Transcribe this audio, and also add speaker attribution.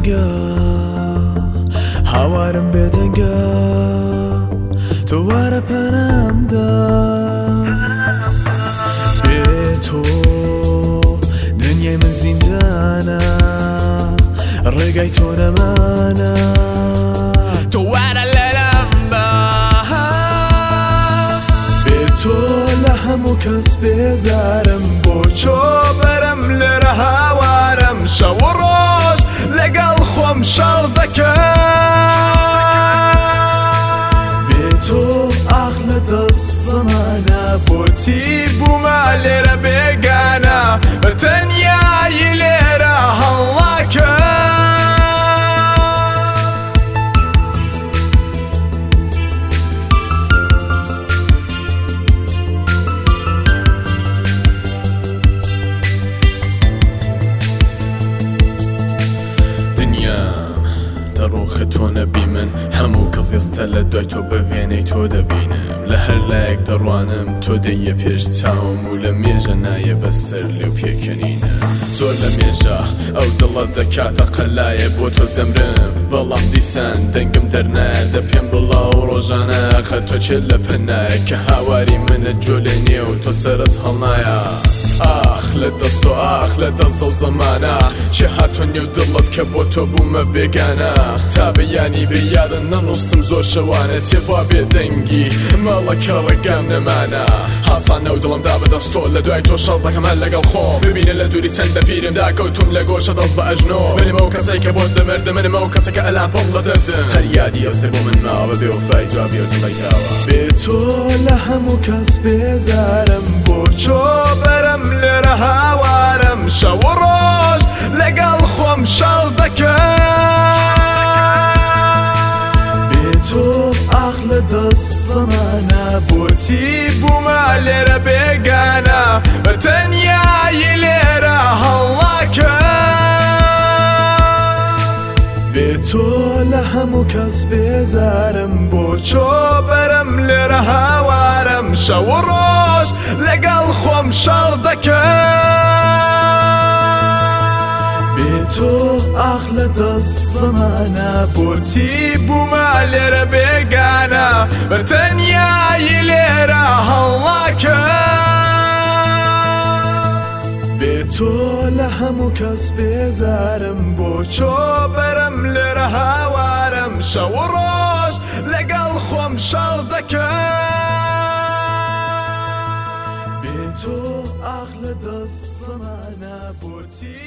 Speaker 1: بێدەنگە هاوارم بێدەنگە تۆ وارە پەنامدا بێ تۆ دنیای من زیندانە ڕێگای تۆ نەمانە تۆ وارە لەلەم بە بێ تۆ لە هەموو کەس بێزارم بۆ چۆ بەرم لێرە هاوارم شەو و ڕۆژ لەگەڵ خۆم شەڕ دەکەم بێ تۆ ئاخ لە دەست زەمانە بۆچی بوومە لێرە بێگانە بە تەنیایی لێرە هەڵاکەم دەڕۆخە تۆ نەبی من هەموو کەس ئێستا لە دوای تۆ بە وێنەی تۆ دەبینم لە هەر لایەک دەڕوانم تۆ دەیە پێش چاوم و لە مێژە نایە بەسەر لێو پێکەنینە زۆر لە مێژە ئەو دڵە دەکاتە قەلایە بۆ تۆ دەمرم بەڵام دیسان دەنگم دەرنایە دە پێم بڵاو ڕۆژانە خە تۆ چێت لە پەنایە کە هاواری منە جۆلێ نییە و تۆ سەرت هەڵنایە ئاخ لە دەست و ئاخ لە دەست ئەو زەمانە چێ هاتۆ نێو دڵت کە بۆ تۆ بوومە بێگانە تا بەیانی بێ یادە نەنووستم زۆر شەوانە تێبوا بێدەنگی ماڵەکە ڕێگام نەمانە هاسانە و دڵمدا بەدەست تۆ لە دوای تۆ شەڕ دەکەم هەر لەگەڵ خۆم ببینە لە دووری چەندە پیرمدا کەوتوم لە گۆشە دەست بە ئەژنۆ منم ئەو کەسەی کە بۆت دەمردم منم ئەو کەسە کە ئەلان پۆڵ لە دەردم هەر یادی ئەستێ بۆ من ماوە بێوەفای جوابی و دڵێکاوە بێ تۆ لە هەموو کەس بێزارم بۆ چۆ بەرم لێرە هاوارم شەو و ڕۆژ لەگەڵ خۆم شەڕ دەکەم بێ تۆ ئاخ لە دەست زەمانە بۆچی بوومە لێرە بێگانە بە تەنیایی لێرە هەڵاکەم بێ تۆ لە هەموو کەس بێزارم بۆ چۆ بەرم لێرە هاوارم شەو و ڕۆژ لەگەڵ خۆم شەڕ دەکەم بێ تۆ ئاخ لە دەست زەمانە بۆچی بوومە لێرە بێگانە بە تەنیایی لێرە هەڵاکەم بێ تۆ لە هەموو کەس بێزارم بۆ چۆ بەرم لێرە هاوارم شەو و ڕۆژ لەگەڵ خۆم شەڕ دەکەم بێ تۆ ئاخ لە دەست زەمانە بۆچی